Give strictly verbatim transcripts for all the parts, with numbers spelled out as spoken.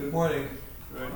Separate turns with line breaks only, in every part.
Good morning. Good.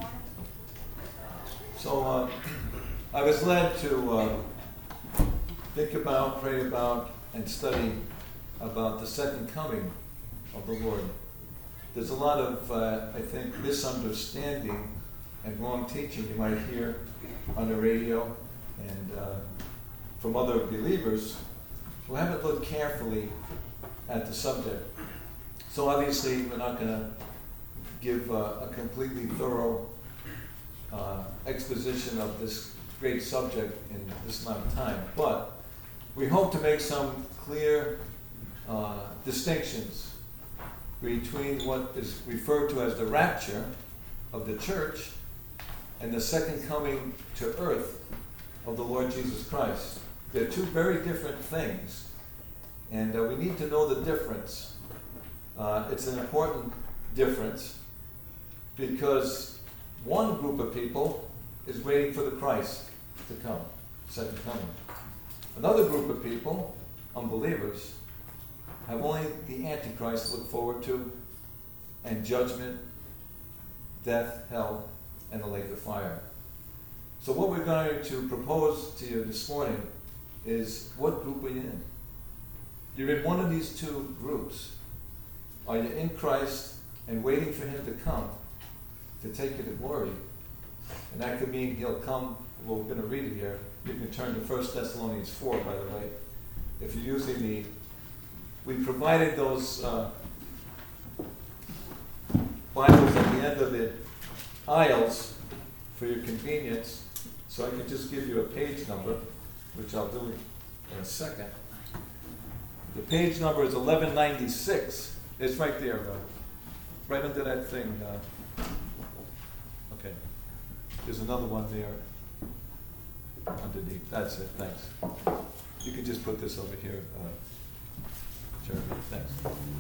So uh, I was led to uh, think about, pray about, and study about the second coming of the Lord. There's a lot of, uh, I think, misunderstanding and wrong teaching you might hear on the radio and uh, from other believers who haven't looked carefully at the subject. So obviously we're not going to give uh, a completely thorough uh, exposition of this great subject in this amount of time, but we hope to make some clear uh, distinctions between what is referred to as the rapture of the church and the second coming to earth of the Lord Jesus Christ. They're two very different things, and uh, we need to know the difference. Uh, it's an important difference because one group of people is waiting for the Christ to come, second coming. Another group of people, unbelievers, have only the Antichrist to look forward to, and judgment, death, hell, and the lake of fire. So what we're going to propose to you this morning is, what group are you in? You're in one of these two groups. Are you in Christ and waiting for Him to come to take you to glory? And that could mean He'll come, well, we're going to read it here. You can turn to First Thessalonians four, by the way. If you're using the, we provided those uh, Bibles at the end of the aisles for your convenience, so I can just give you a page number, which I'll do in a second. The page number is eleven ninety-six. It's right there, uh, right under that thing. Uh, okay. There's another one there underneath. That's it. Thanks. You can just put this over here, uh, Jeremy. Thanks.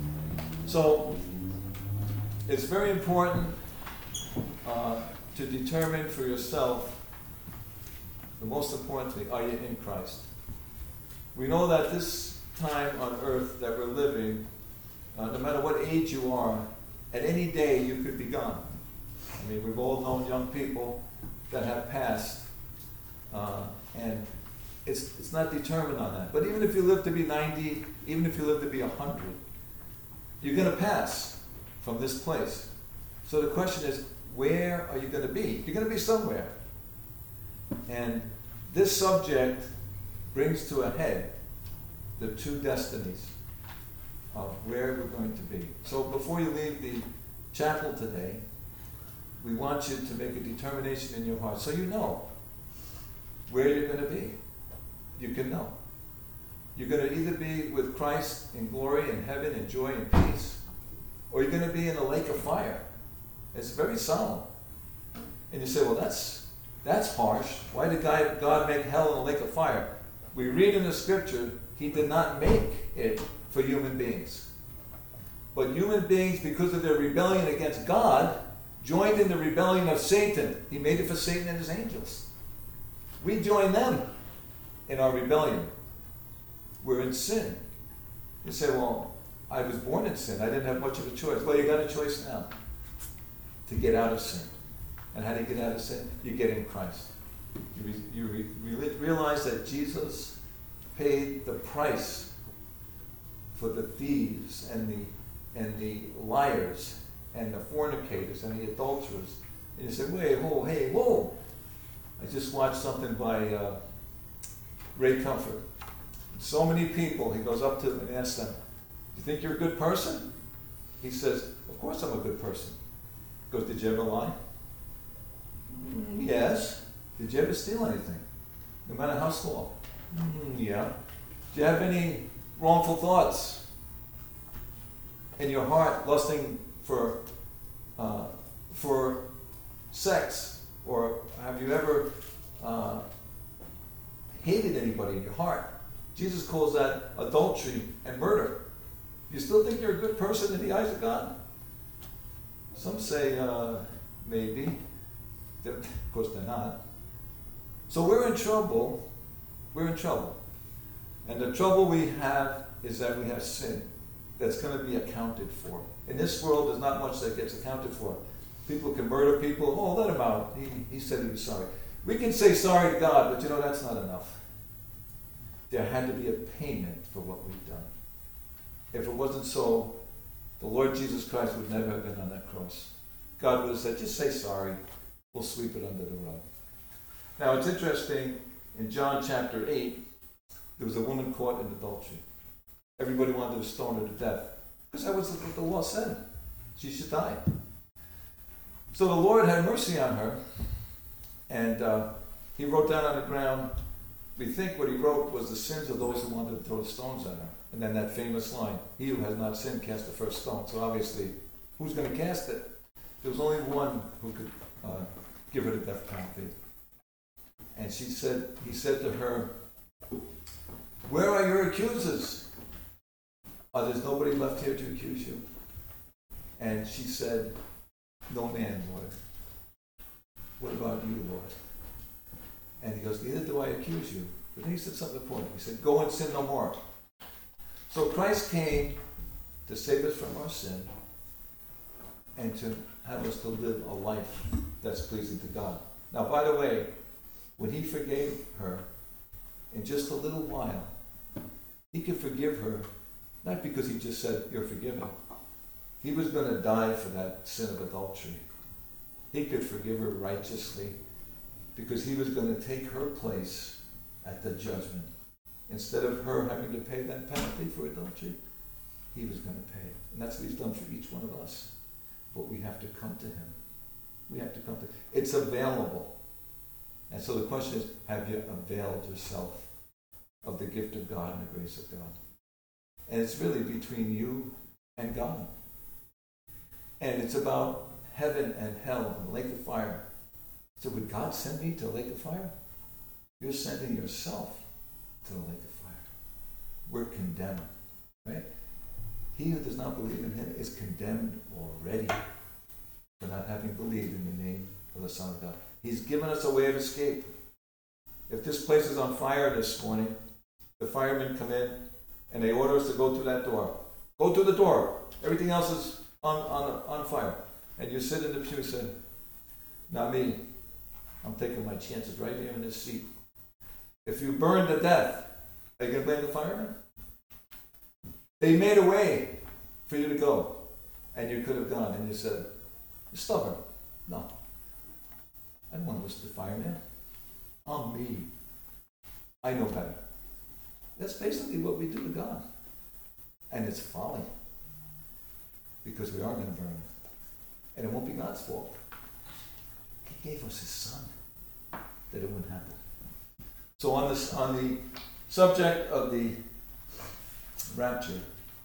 So, it's very important uh, to determine for yourself, the most important thing, are you in Christ? We know that this time on earth that we're living, uh, no matter what age you are, at any day you could be gone. I mean, we've all known young people that have passed, uh, and it's it's not determined on that. But even if you live to be ninety, even if you live to be one hundred, you're going to pass from this place. So the question is, where are you going to be? You're going to be somewhere. And this subject brings to a head the two destinies of where we're going to be. So before you leave the chapel today, we want you to make a determination in your heart so you know where you're going to be. You can know. You're going to either be with Christ in glory and heaven and joy and peace, or you're going to be in a lake of fire. It's very solemn. And you say, well, that's that's harsh. Why did God, God make hell and a lake of fire? We read in the scripture, He did not make it for human beings. But human beings, because of their rebellion against God, joined in the rebellion of Satan. He made it for Satan and his angels. We join them in our rebellion. We're in sin. You say, well, I was born in sin. I didn't have much of a choice. Well, you got a choice now to get out of sin. And how do you get out of sin? You get in Christ. You, re- you re- re- realize that Jesus paid the price for the thieves and the and the liars and the fornicators and the adulterers. And you say, wait, whoa, hey, whoa. I just watched something by uh, Ray Comfort. So many people, he goes up to them and asks them, do you think you're a good person? He says, of course I'm a good person. He goes, did you ever lie? Mm, yes. Did you ever steal anything? No matter how small? Mm, yeah. Do you have any wrongful thoughts in your heart, lusting for uh, for sex? Or have you ever uh, hated anybody in your heart? Jesus calls that adultery and murder. You still think you're a good person in the eyes of God? Some say uh, maybe. Of course they're not. So we're in trouble. We're in trouble. And the trouble we have is that we have sin that's going to be accounted for. In this world, there's not much that gets accounted for. People can murder people. Oh, let him out. He, he said he was sorry. We can say sorry to God, but you know, that's not enough. There had to be a payment for what we've done. If it wasn't so, the Lord Jesus Christ would never have been on that cross. God would have said, just say sorry. We'll sweep it under the rug. Now, it's interesting, in John chapter eight, there was a woman caught in adultery. Everybody wanted to stone her to death, because that was what the law said. She should die. So the Lord had mercy on her, and uh, he wrote down on the ground, we think what he wrote was the sins of those who wanted to throw stones at her. And then that famous line, he who has not sinned cast the first stone. So obviously, who's going to cast it? There was only one who could uh, give her the death penalty. And she said, he said to her, where are your accusers? Oh, there's nobody left here to accuse you. And she said, no man, Lord. What about you, Lord? And he goes, neither do I accuse you. But then he said something important. He said, go and sin no more. So Christ came to save us from our sin and to have us to live a life that's pleasing to God. Now, by the way, when he forgave her, in just a little while, he could forgive her, not because he just said, you're forgiven. He was going to die for that sin of adultery. He could forgive her righteously because he was going to take her place at the judgment. Instead of her having to pay that penalty for adultery, he was going to pay it. And that's what he's done for each one of us. But we have to come to him. We have to come to him. It's available. And so the question is, have you availed yourself of the gift of God and the grace of God? And it's really between you and God. And it's about heaven and hell and the lake of fire. So would God send me to the lake of fire? You're sending yourself to the lake of fire. We're condemned, right? He who does not believe in him is condemned already for not having believed in the name of the Son of God. He's given us a way of escape. If this place is on fire this morning, the firemen come in and they order us to go through that door. Go through the door. Everything else is on, on, on fire. And you sit in the pew and say, not me. I'm taking my chances right here in this seat. If you burn to death, are you going to blame the firemen? They made a way for you to go. And you could have gone. And you said, you're stubborn. No. I don't want to listen to firemen. I'm me. I know better. That's basically what we do to God. And it's folly. Because we are going to burn. And it won't be God's fault. He gave us his Son that it wouldn't happen. So on this, on the subject of the rapture,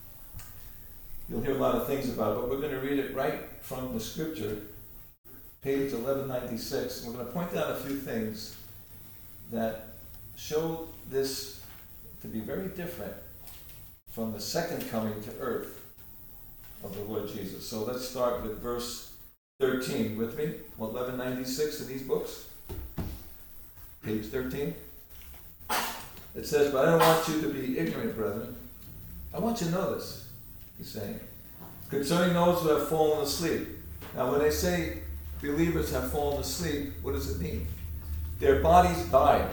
you'll hear a lot of things about it, but we're going to read it right from the scripture, page eleven ninety-six. And we're going to point out a few things that show this to be very different from the second coming to earth of the Lord Jesus. So let's start with verse thirteen. With me? eleven ninety-six in these books. Page thirteen. It says, but I don't want you to be ignorant, brethren. I want you to know this, he's saying, concerning those who have fallen asleep. Now, when they say believers have fallen asleep, what does it mean? Their bodies died.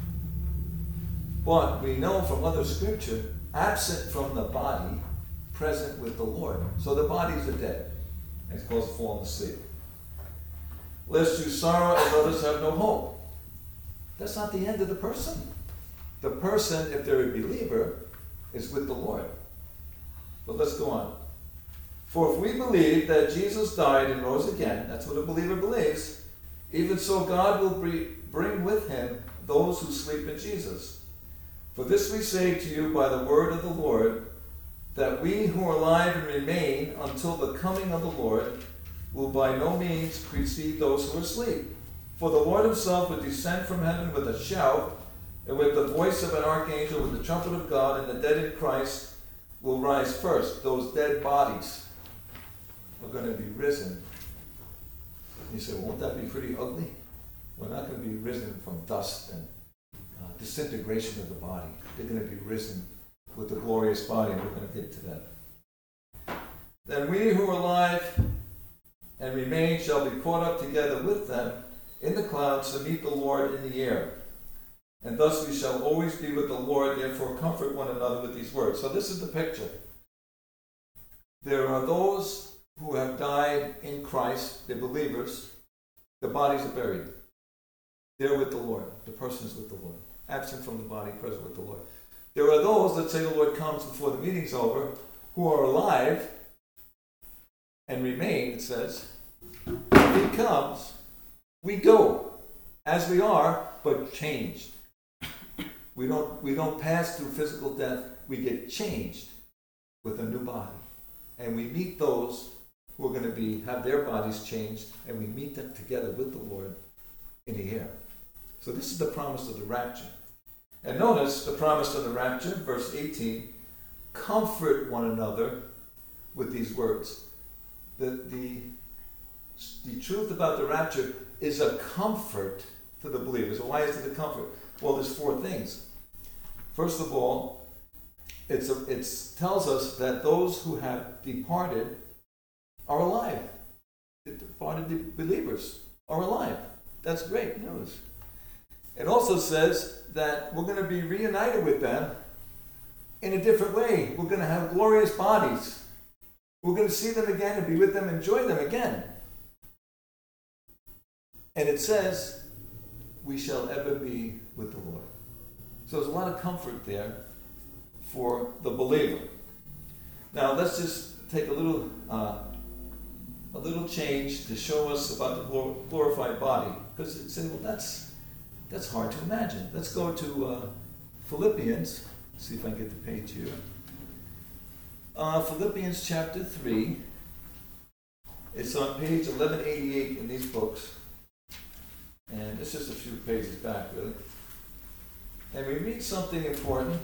But we know from other scripture, absent from the body, present with the Lord. So the bodies are dead. And it's called fallen asleep. Lest you sorrow as others have no hope. That's not the end of the person. The person, if they're a believer, is with the Lord. But let's go on. For if we believe that Jesus died and rose again, that's what a believer believes, even so God will bring with him those who sleep in Jesus. For this we say to you by the word of the Lord, that we who are alive and remain until the coming of the Lord will by no means precede those who are asleep. For the Lord himself will descend from heaven with a shout, and with the voice of an archangel, with the trumpet of God, and the dead in Christ will rise first. Those dead bodies are going to be risen. You say, won't that be pretty ugly? We're not going to be risen from dust and uh, disintegration of the body. They're going to be risen with the glorious body, and we're going to get to that. Then we who are alive and remain shall be caught up together with them in the clouds to meet the Lord in the air. And thus we shall always be with the Lord, therefore comfort one another with these words. So this is the picture. There are those who have died in Christ, they're believers, the bodies are buried. They're with the Lord. The person is with the Lord. Absent from the body, present with the Lord. There are those, let's say the Lord comes before the meeting's over, who are alive and remain, it says. If he comes, we go as we are, but changed. We don't, we don't pass through physical death. We get changed with a new body. And we meet those who are going to be have their bodies changed, and we meet them together with the Lord in the air. So this is the promise of the rapture. And notice the promise of the rapture, verse eighteen, comfort one another with these words. The, the, the truth about the rapture is a comfort to the believers. Why is it a comfort? Well, there's four things. First of all, it's a, it tells us that those who have departed are alive. The departed believers are alive. That's great news. It also says that we're going to be reunited with them in a different way. We're going to have glorious bodies. We're going to see them again and be with them, enjoy them again. And it says, we shall ever be with the Lord. So there's a lot of comfort there for the believer. Now let's just take a little uh, a little change to show us about the glorified body. Because it's saying, well, that's that's hard to imagine. Let's go to uh, Philippians. See if I can get the page here. Uh, Philippians chapter three. It's on page eleven eighty-eight in these books. And it's just a few pages back, really. And we read something important.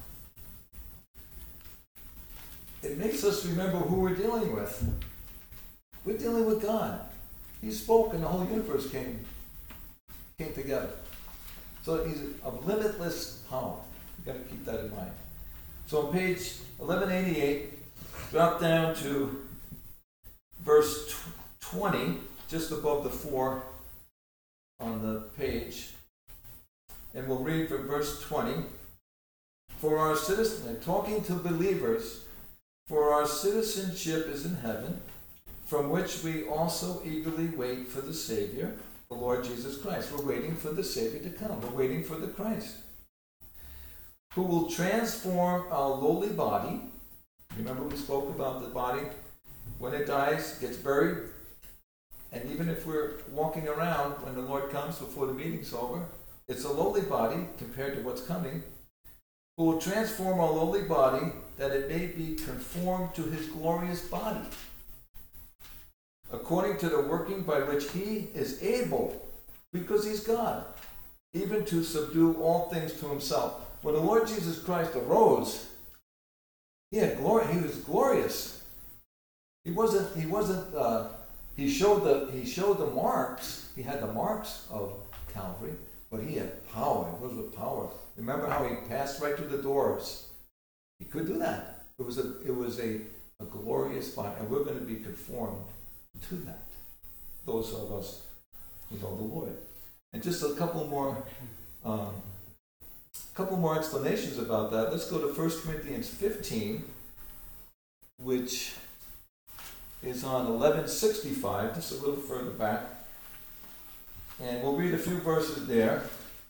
It makes us remember who we're dealing with. We're dealing with God. He spoke and the whole universe came, came together. So he's of limitless power. You've got to keep that in mind. So on page eleven eighty-eight, drop down to verse twenty, just above the four on the page. And we'll read from verse twenty. For our citizen, talking to believers, for our citizenship is in heaven, from which we also eagerly wait for the Savior, the Lord Jesus Christ. We're waiting for the Savior to come. We're waiting for the Christ, who will transform our lowly body. Remember we spoke about the body, when it dies, gets buried. And even if we're walking around when the Lord comes before the meeting's over, it's a lowly body compared to what's coming, who will transform our lowly body that it may be conformed to his glorious body, according to the working by which he is able, because he's God, even to subdue all things to himself. When the Lord Jesus Christ arose, he had glory. He was glorious. He wasn't. He wasn't. Uh, he showed the. He showed the marks. He had the marks of Calvary, but he had power. It was with power. Remember how he passed right through the doors? He could do that. It was a. It was a, a glorious body, and we're going to be conformed to that. Those of us who know the Lord. And just a couple more. Um, couple more explanations about that. Let's go to First Corinthians fifteen, which is on eleven sixty-five, just a little further back. And we'll read a few verses there.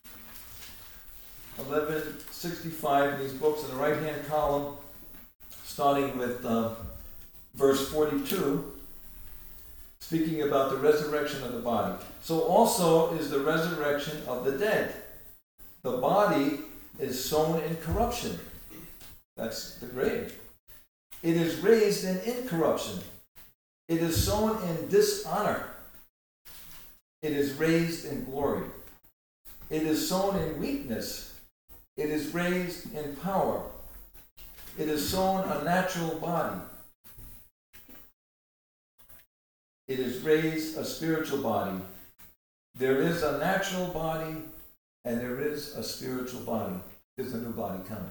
eleven sixty-five in these books in the right-hand column, starting with uh, verse forty-two, speaking about the resurrection of the body. So also is the resurrection of the dead. The body is sown in corruption. That's the grave. It is raised in incorruption. It is sown in dishonor. It is raised in glory. It is sown in weakness. It is raised in power. It is sown a natural body. It is raised a spiritual body. There is a natural body and there is a spiritual body. There's a new body coming.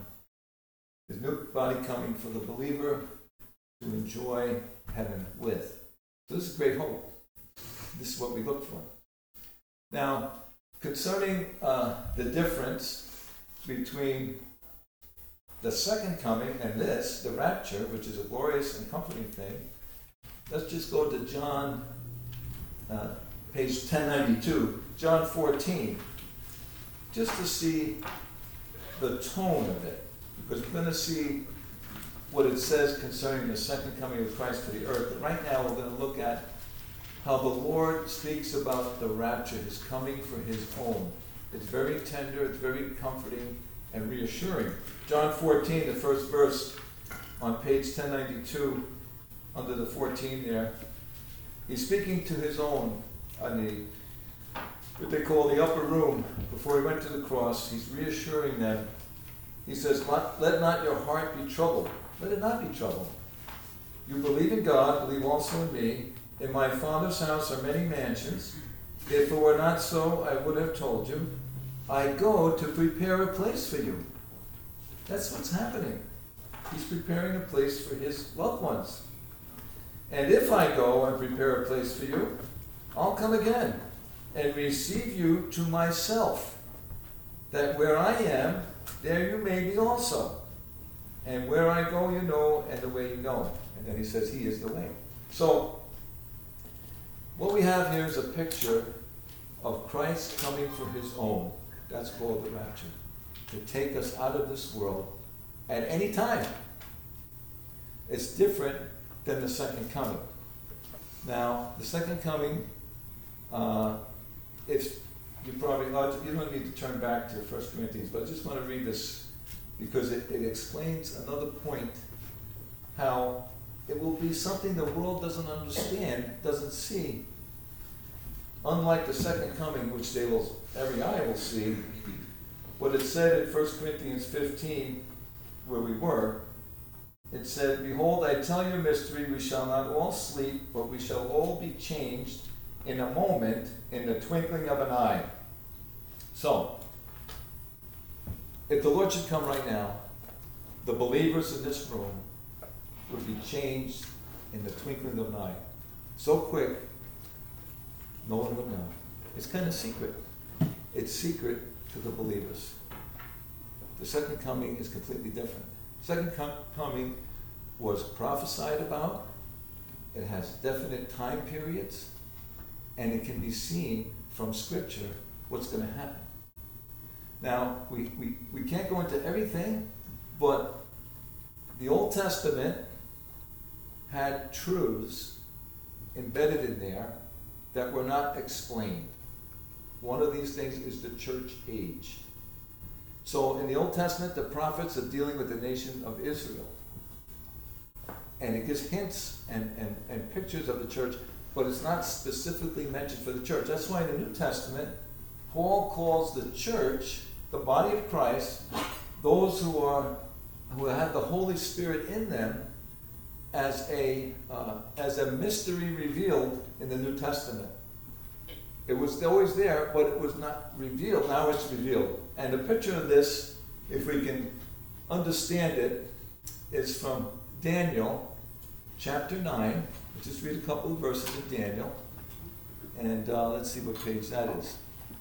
There's a new body coming for the believer to enjoy heaven with. So this is great hope. This is what we look for. Now, concerning uh, the difference between the second coming and this, the rapture, which is a glorious and comforting thing, let's just go to John, uh, page ten ninety-two, John fourteen, just to see the tone of it, because we're going to see what it says concerning the second coming of Christ to the earth. But right now we're going to look at how the Lord speaks about the rapture, his coming for his own. It's very tender, it's very comforting and reassuring. John fourteen, the first verse on page ten ninety-two, under the fourteen there, he's speaking to his own on the, what they call the upper room. Before he went to the cross, he's reassuring them. He says, let not your heart be troubled. Let it not be troubled. You believe in God, believe also in me. In my Father's house are many mansions. If it were not so, I would have told you. I go to prepare a place for you. That's what's happening. He's preparing a place for his loved ones. And if I go and prepare a place for you, I'll come again and receive you to myself, that where I am, there you may be also. And where I go, you know, and the way you know. And then he says, he is the way. So, what we have here is a picture of Christ coming for his own. That's called the rapture. To take us out of this world at any time. It's different than the second coming. Now, the second coming, uh, if you probably, you don't need to turn back to First Corinthians, but I just want to read this because it, it explains another point, how it will be something the world doesn't understand, doesn't see. Unlike the second coming, which they will, every eye will see, what it said in First Corinthians fifteen, where we were, it said, behold, I tell you a mystery, we shall not all sleep, but we shall all be changed in a moment, in the twinkling of an eye. So, if the Lord should come right now, the believers in this room would be changed in the twinkling of an eye. So quick, no one would know. It's kind of secret. It's secret to the believers. The second coming is completely different. Second com- coming was prophesied about. It has definite time periods, and it can be seen from Scripture what's going to happen. Now, we, we, we can't go into everything, but the Old Testament had truths embedded in there that were not explained. One of these things is the church age. So in the Old Testament, the prophets are dealing with the nation of Israel. And it gives hints and, and, and pictures of the church, but it's not specifically mentioned for the church. That's why in the New Testament, Paul calls the church, the body of Christ, those who are who have the Holy Spirit in them, as a uh, as a mystery revealed in the New Testament. It was always there, but it was not revealed. Now it's revealed. And the picture of this, if we can understand it, is from Daniel chapter nine. Let's just read a couple of verses of Daniel. And uh, let's see what page that is.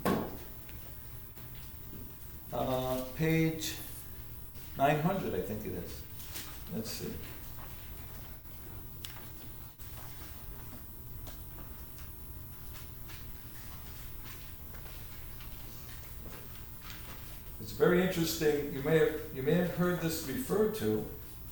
Uh, page nine hundred, I think it is. Let's see. It's very interesting. You may have you may have heard this referred to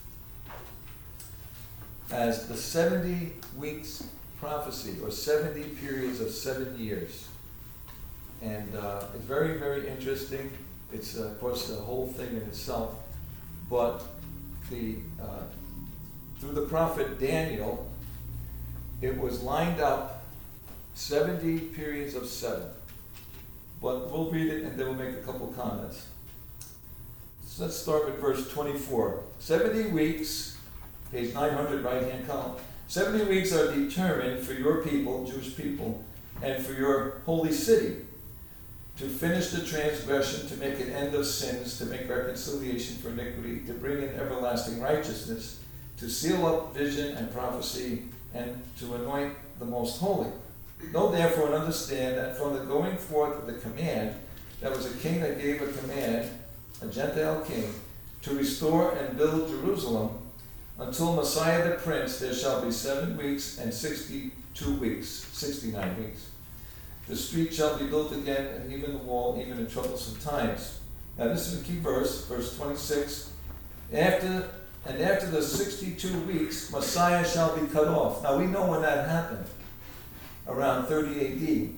as the seventy weeks prophecy, or seventy periods of seven years. And uh, it's very, very interesting. It's, uh, of course, the whole thing in itself. But the uh, through the prophet Daniel, it was lined up seventy periods of seven. But we'll read it and then we'll make a couple comments. So let's start with verse twenty-four. seventy weeks, page nine hundred, right-hand column. seventy weeks are determined for your people, Jewish people, and for your holy city, to finish the transgression, to make an end of sins, to make reconciliation for iniquity, to bring in everlasting righteousness, to seal up vision and prophecy, and to anoint the most holy. Know therefore and understand that from the going forth of the command, that was a king that gave a command, a Gentile king, to restore and build Jerusalem, until Messiah the Prince, there shall be seven weeks and sixty-two weeks, sixty-nine weeks. The street shall be built again, and even the wall, even in troublesome times. Now this is a key verse, verse twenty-six. After and after the sixty-two weeks, Messiah shall be cut off. Now we know when that happened, around thirty A D.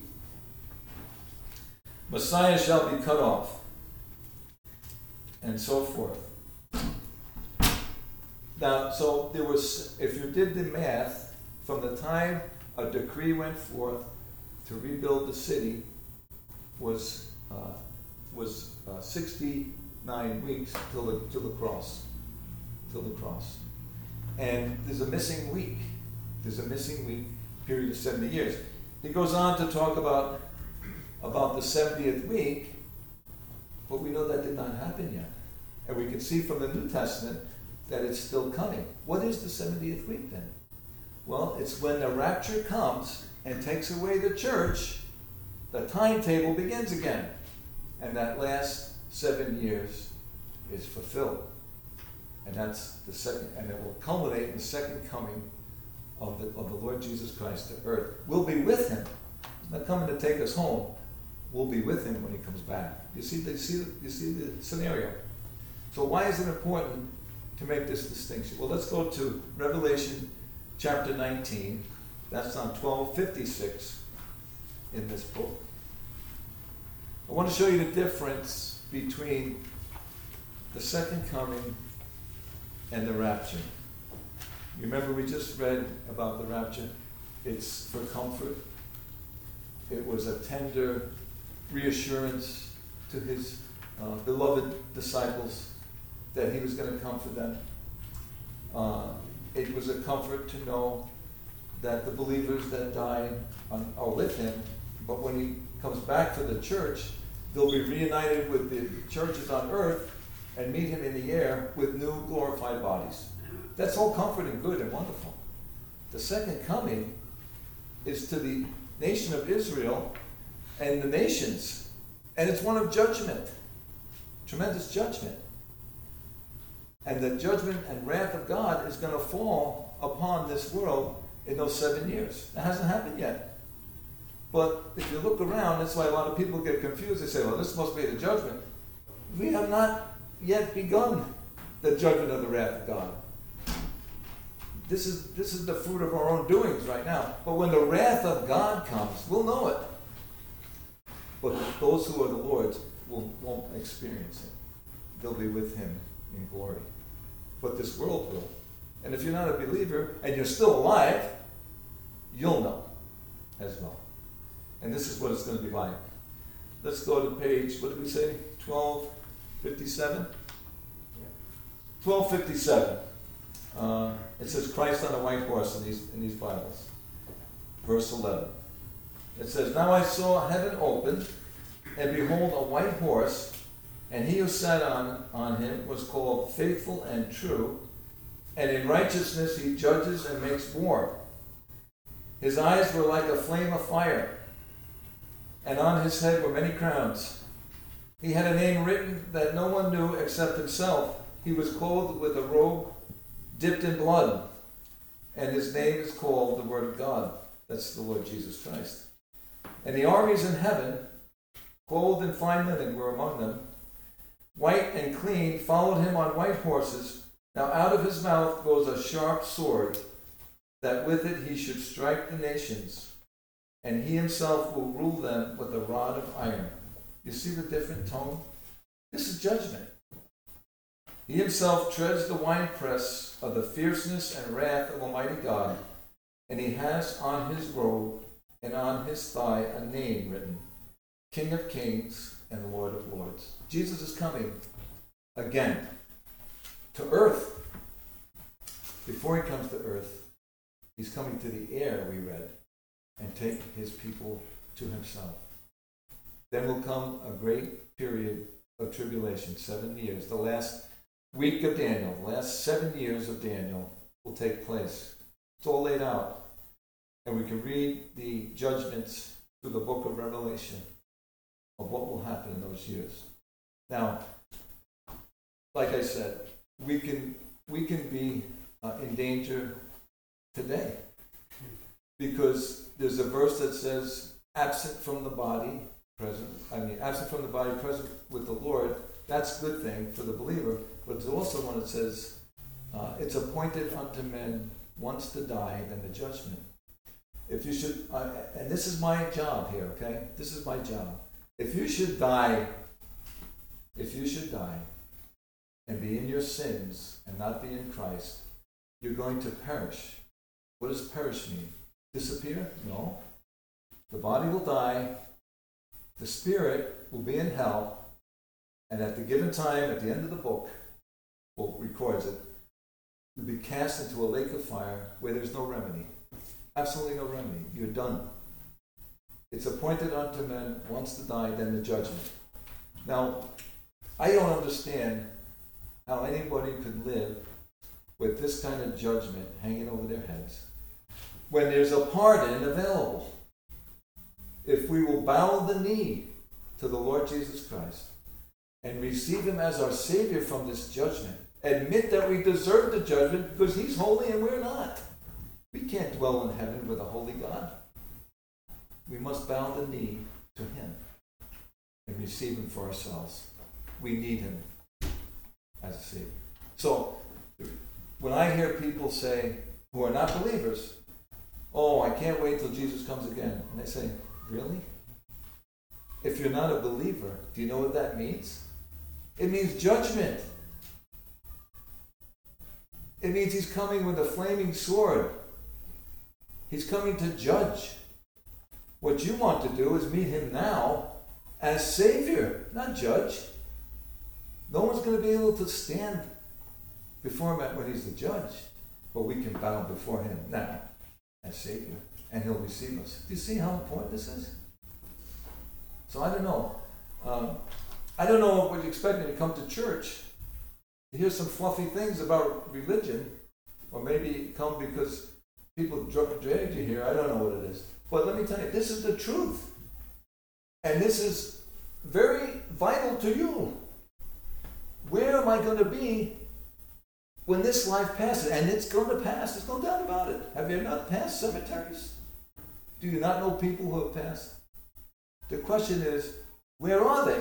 Messiah shall be cut off, and so forth. Now, so there was, if you did the math, from the time a decree went forth to rebuild the city was uh, was uh, sixty-nine weeks till the till the cross, till the cross, and there's a missing week. There's a missing week period of seventy years. He goes on to talk about about the seventieth week, but we know that did not happen yet, and we can see from the New Testament that it's still coming. What is the seventieth week then? Well, it's when the rapture comes and takes away the church, the timetable begins again. And that last seven years is fulfilled. And that's the second, and it will culminate in the second coming of the, of the Lord Jesus Christ to earth. We'll be with him. He's not coming to take us home. We'll be with him when he comes back. You see, you see, you see the scenario. So why is it important to make this distinction? Well, let's go to Revelation chapter nineteen. That's on twelve fifty-six in this book. I want to show you the difference between the second coming and the rapture. You remember we just read about the rapture? It's for comfort. It was a tender reassurance to his uh, beloved disciples that he was going to comfort them. Uh, it was a comfort to know that the believers that died on, are with him, but when he comes back for the church, they'll be reunited with the churches on earth and meet him in the air with new glorified bodies. That's all comfort and good and wonderful. The second coming is to the nation of Israel and the nations, and it's one of judgment, tremendous judgment. And the judgment and wrath of God is going to fall upon this world in those seven years. It hasn't happened yet. But if you look around, that's why a lot of people get confused. They say, well, this must be the judgment. We have not yet begun the judgment of the wrath of God. This is, this is the fruit of our own doings right now. But when the wrath of God comes, we'll know it. But those who are the Lord's will, won't experience it. They'll be with him in glory. But this world will. And if you're not a believer and you're still alive, you'll know as well. And this is what it's going to be like. Let's go to page, what did we say? twelve fifty-seven? twelve fifty-seven. Uh, it says Christ on a white horse in these, in these Bibles. Verse eleven. It says, Now I saw heaven opened, and behold a white horse, and he who sat on, on him was called Faithful and True, and in righteousness he judges and makes war. His eyes were like a flame of fire, and on his head were many crowns. He had a name written that no one knew except himself. He was clothed with a robe dipped in blood, and his name is called the Word of God. That's the Lord Jesus Christ. And the armies in heaven, clothed in fine linen, were among them. White and clean, followed him on white horses. Now out of his mouth goes a sharp sword, that with it he should strike the nations, and he himself will rule them with a rod of iron. You see the different tone? This is judgment. He himself treads the winepress of the fierceness and wrath of Almighty God, and he has on his robe and on his thigh a name written, King of Kings and the Lord of Lords. Jesus is coming again to earth. Before he comes to earth, he's coming to the air, we read, and take his people to himself. Then will come a great period of tribulation, seven years. The last week of Daniel, the last seven years of Daniel will take place. It's all laid out. can read the judgments through the book of Revelation of what will happen in those years. Now, like I said, we can we can be uh, in danger today, because there's a verse that says, absent from the body, present, I mean, absent from the body, present with the Lord. That's a good thing for the believer, but there's also one that says, uh, it's appointed unto men once to die, then the judgment. If you should, uh, and this is my job here, okay? This is my job. If you should die, if you should die, and be in your sins and not be in Christ, you're going to perish. What does perish mean? Disappear? No. The body will die, the spirit will be in hell, and at the given time, at the end of the book, well, records it, you'll be cast into a lake of fire where there's no remedy. Absolutely no remedy. You're done. It's appointed unto men once to die, then the judgment. Now, I don't understand how anybody could live with this kind of judgment hanging over their heads when there's a pardon available. If we will bow the knee to the Lord Jesus Christ and receive him as our Savior from this judgment, admit that we deserve the judgment because he's holy and we're not. We can't dwell in heaven with a holy God. We must bow the knee to him and receive him for ourselves. We need him as a Savior. So, when I hear people say, who are not believers, oh, I can't wait till Jesus comes again. And they say, really? If you're not a believer, do you know what that means? It means judgment. It means he's coming with a flaming sword. He's coming to judge. What you want to do is meet him now as Savior, not judge. No one's going to be able to stand before him when he's the judge, but we can bow before him now as Savior, and he'll receive us. Do you see how important this is? So I don't know. Um, I don't know what you're expecting to come to church to hear some fluffy things about religion, or maybe come because people dragged you here. I don't know what it is. But let me tell you, this is the truth. And this is very vital to you. Where am I going to be when this life passes? And it's going to pass. There's no doubt about it. Have you not passed cemeteries? Do you not know people who have passed? The question is, where are they?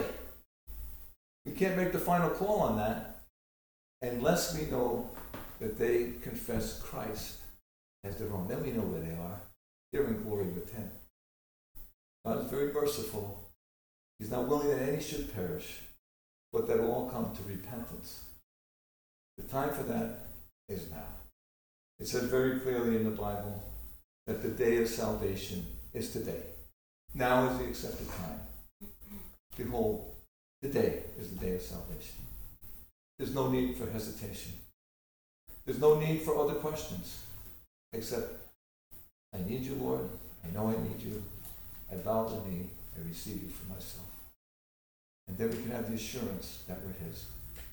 We can't make the final call on that unless we know that they confess Christ as their own. Then we know where they are. They're in glory with him. God is very merciful. He's not willing that any should perish, but that all come to repentance. The time for that is now. It says very clearly in the Bible that the day of salvation is today. Now is the accepted time. Behold, today is the day of salvation. There's no need for hesitation. There's no need for other questions, except, I need you, Lord. I know I need you. I bow the knee. I receive you for myself. And then we can have the assurance that we're his.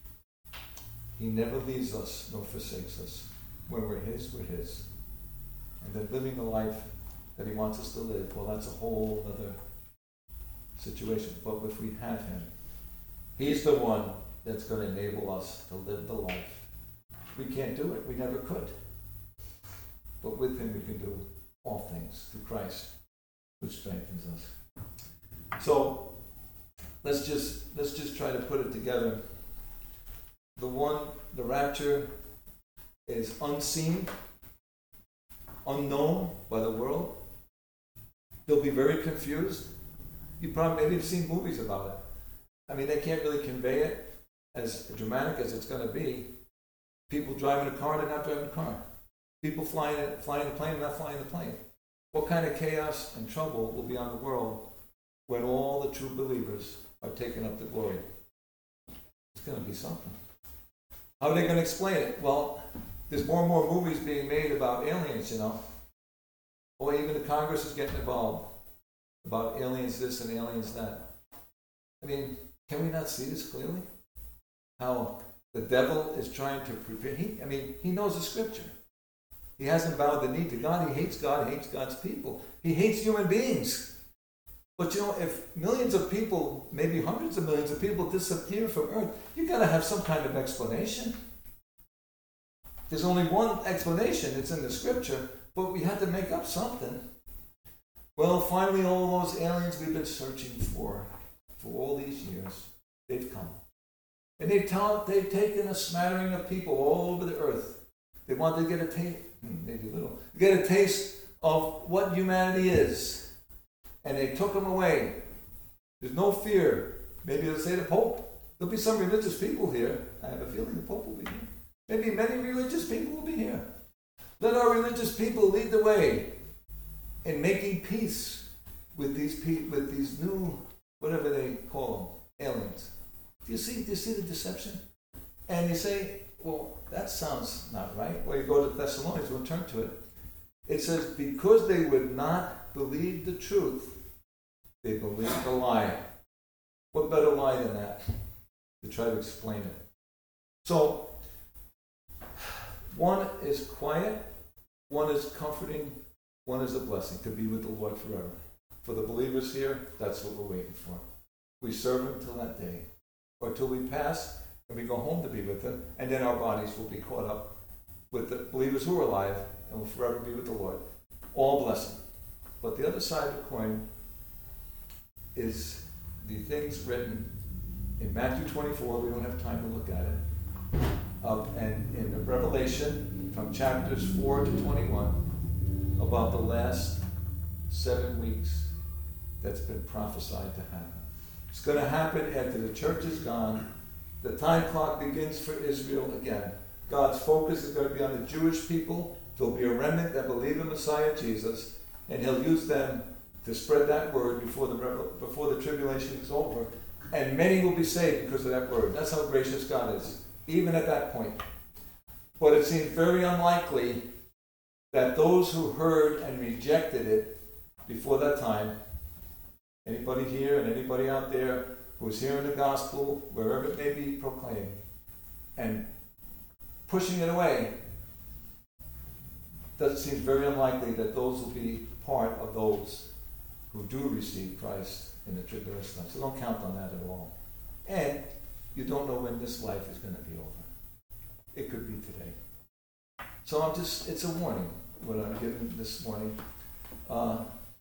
He never leaves us nor forsakes us. When we're his, we're his. And then living the life that he wants us to live, well, that's a whole other situation. But if we have him, he's the one that's going to enable us to live the life. We can't do it. We never could. But with him we can do all things through Christ, which strengthens us. So let's just let's just try to put it together. The one, the rapture is unseen, unknown by the world. They'll be very confused. You probably maybe have seen movies about it. I mean, they can't really convey it as dramatic as it's going to be. People driving a car, they're not driving a car. People flying a, flying the plane, they're not flying the plane. What kind of chaos and trouble will be on the world when all the true believers are taken up to glory? It's going to be something. How are they going to explain it? Well, there's more and more movies being made about aliens, you know. Or even the Congress is getting involved about aliens this and aliens that. I mean, can we not see this clearly? How the devil is trying to prepare. He, I mean, he knows the scripture. He hasn't bowed the knee to God. He hates God. He hates God's people. He hates human beings. But you know, if millions of people, maybe hundreds of millions of people disappear from earth, you've got to have some kind of explanation. There's only one explanation. It's in the scripture, but we had to make up something. Well, finally, all those aliens we've been searching for, for all these years, they've come. And they've, ta- they've taken a smattering of people all over the earth. They want to get a taste, maybe a little, get a taste of what humanity is. And they took them away. There's no fear. Maybe they'll say the Pope. There'll be some religious people here. I have a feeling the Pope will be here. Maybe many religious people will be here. Let our religious people lead the way in making peace with these pe- with these new, whatever they call them, aliens. Do you see? Do you see the deception? And you say, well, that sounds not right. Well, you go to Thessalonians. We'll turn to it. It says, because they would not believe the truth, they believed the lie. What better lie than that? To try to explain it. So, one is quiet, one is comforting, one is a blessing, to be with the Lord forever. For the believers here, that's what we're waiting for. We serve Him till that day, or till we pass and we go home to be with Him, and then our bodies will be caught up with the believers who are alive and will forever be with the Lord. All blessing. But the other side of the coin is the things written in Matthew twenty-four. We don't have time to look at it. Uh, and in the Revelation from chapters four to twenty-one about the last seven weeks that's been prophesied to happen. It's going to happen after the church is gone. The time clock begins for Israel again. God's focus is going to be on the Jewish people. There'll be a remnant that believe in Messiah Jesus, and He'll use them to spread that word before the before the tribulation is over. And many will be saved because of that word. That's how gracious God is, even at that point. But it seems very unlikely that those who heard and rejected it before that time, anybody here and anybody out there who's hearing the gospel, wherever it may be proclaimed, and pushing it away, does it seem very unlikely that those will be part of those who do receive Christ in the tribulation. So don't count on that at all. And you don't know when this life is going to be over. It could be today. So I'm just, it's a warning, what I'm giving this morning. Uh,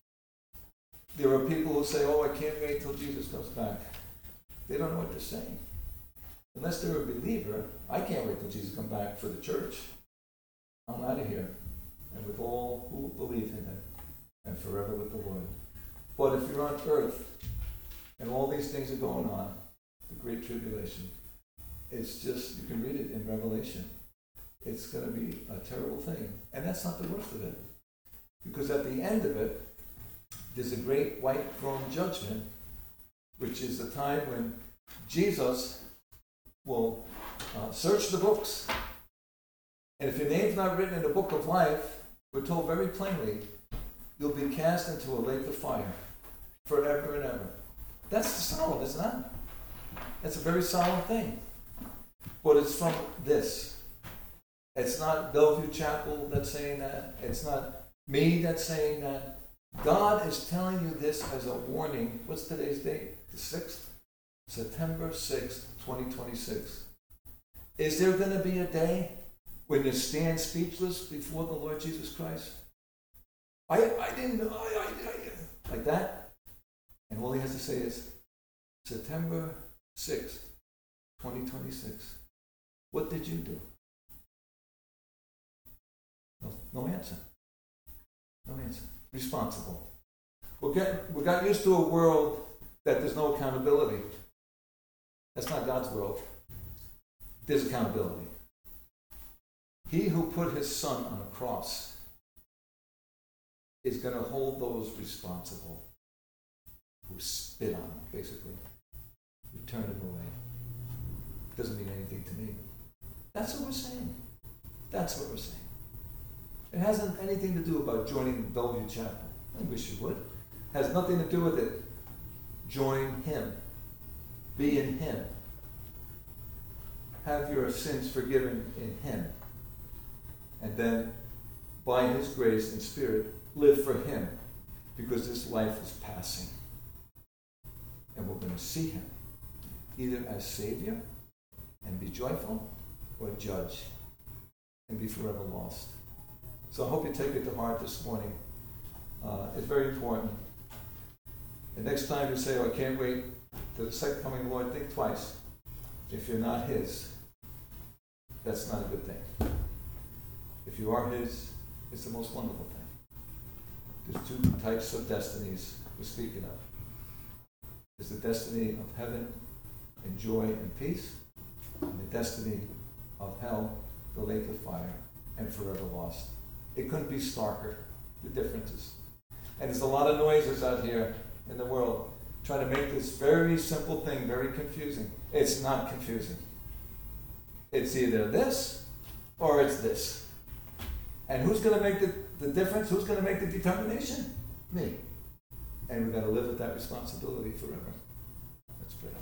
there are people who say, oh, I can't wait till Jesus comes back. They don't know what they're saying. Unless they're a believer, I can't wait till Jesus comes back for the church. I'm out of here. And with all who believe in it, and forever with the Lord. But if you're on earth, and all these things are going on, the Great Tribulation, it's just, you can read it in Revelation. It's going to be a terrible thing. And that's not the worst of it. Because at the end of it, there's a great white throne judgment, which is the time when Jesus will uh, search the books. And if your name's not written in the book of life, we're told very plainly, you'll be cast into a lake of fire forever and ever. That's solemn, isn't it? That's a very solemn thing. But it's from this. It's not Bellevue Chapel that's saying that. It's not me that's saying that. God is telling you this as a warning. What's today's date? The sixth? September sixth, twenty twenty-six. Is there going to be a day when you stand speechless before the Lord Jesus Christ? I, I didn't know, I, I, I, like that? And all he has to say is, September sixth, twenty twenty-six. What did you do? No, no answer. No answer. Responsible. We're getting, we got used to a world that there's no accountability. That's not God's world. There's accountability. He who put his son on a cross is going to hold those responsible who spit on him, basically, who turned him away. Doesn't mean anything to me. That's what we're saying. That's what we're saying. It hasn't anything to do about joining Bellevue Chapel. I wish you would. It has nothing to do with it. Join him. Be in him. Have your sins forgiven in him. And then by his grace and Spirit, live for him, because this life is passing. And we're going to see him, either as Savior and be joyful, or judge and be forever lost. So I hope you take it to heart this morning. Uh, it's very important. The next time you say, oh, I can't wait to the second coming of the Lord, think twice. If you're not his, that's not a good thing. If you are his, it's the most wonderful thing. There's two types of destinies we're speaking of. There's the destiny of heaven in joy and peace, and the destiny of hell, the lake of fire, and forever lost. It couldn't be starker, the differences. And there's a lot of noises out here in the world trying to make this very simple thing very confusing. It's not confusing. It's either this or it's this. And who's going to make the, the difference? Who's going to make the determination? Me. And we've got to live with that responsibility forever. Let's pray.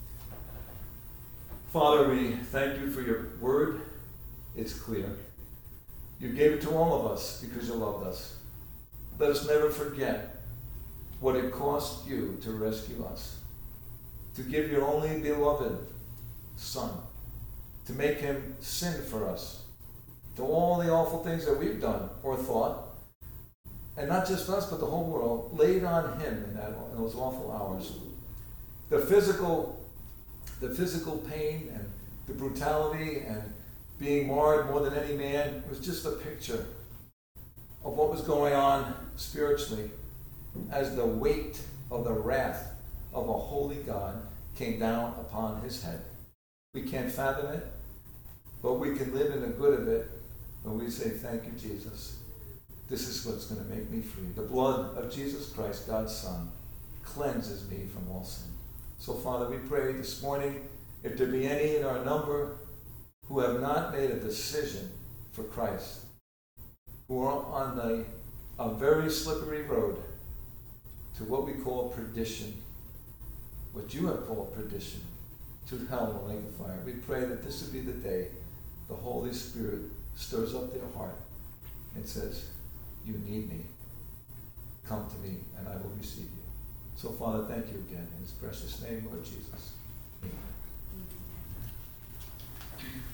Father, we thank you for your word. It's clear. You gave it to all of us because you loved us. Let us never forget what it cost you to rescue us, to give your only beloved Son, to make him sin for us, to all the awful things that we've done or thought, and not just us, but the whole world, laid on him in, that, in those awful hours. The physical, the physical pain and the brutality and being marred more than any man was just a picture of what was going on spiritually as the weight of the wrath of a holy God came down upon his head. We can't fathom it, but we can live in the good of it when we say, thank you, Jesus. This is what's going to make me free. The blood of Jesus Christ, God's Son, cleanses me from all sin. So, Father, we pray this morning, if there be any in our number who have not made a decision for Christ, who are on the, a very slippery road to what we call perdition, what you have called perdition, to hell and the lake of fire. We pray that this would be the day the Holy Spirit stirs up their heart and says, you need me. Come to me and I will receive you. So, Father, thank you again in his precious name, Lord Jesus. Amen.